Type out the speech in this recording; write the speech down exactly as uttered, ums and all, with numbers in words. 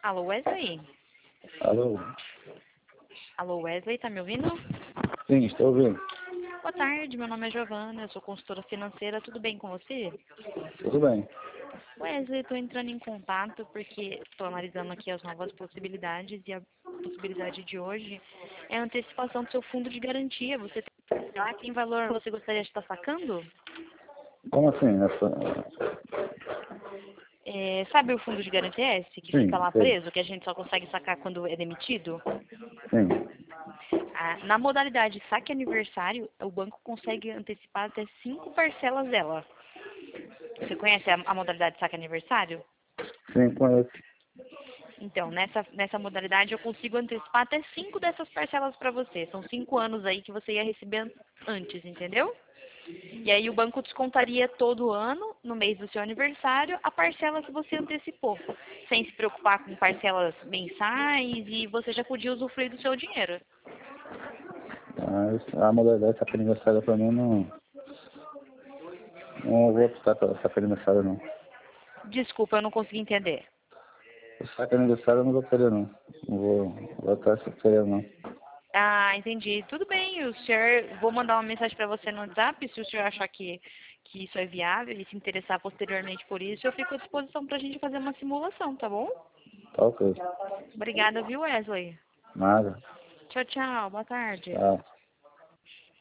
Alô, Wesley? Alô? Alô, Wesley, tá me ouvindo? Sim, estou ouvindo. Boa tarde, meu nome é Giovana, eu sou consultora financeira, tudo bem com você? Tudo bem. Wesley, estou entrando em contato porque estou analisando aqui as novas possibilidades e a possibilidade de hoje é a antecipação do seu fundo de garantia. Você tem lá, tem valor que você gostaria de estar sacando? Como assim? Essa... É, sabe o fundo de garantia esse que Sim, fica lá sei. preso, que a gente só consegue sacar quando é demitido? Sim. Ah, na modalidade saque aniversário, o banco consegue antecipar até cinco parcelas dela. Você conhece a, a modalidade saque aniversário? Sim, conheço. Então, nessa, nessa modalidade eu consigo antecipar até cinco dessas parcelas para você. São cinco anos aí que você ia receber antes, entendeu? E aí o banco descontaria todo ano, no mês do seu aniversário, a parcela que você antecipou, sem se preocupar com parcelas mensais e você já podia usufruir do seu dinheiro. Mas a modalidade saca aniversário pra mim não. Não vou optar pela saca aniversário não. Desculpa, eu não consegui entender. O saca aniversário eu não vou querer não. Não vou votar se querer não. Ah, entendi. Tudo bem, o senhor, vou mandar uma mensagem para você no WhatsApp, se o senhor achar que, que isso é viável e se interessar posteriormente por isso, eu fico à disposição para a gente fazer uma simulação, tá bom? Tá ok. Obrigada, viu, Wesley? Nada. Tchau, tchau. Boa tarde. Tchau.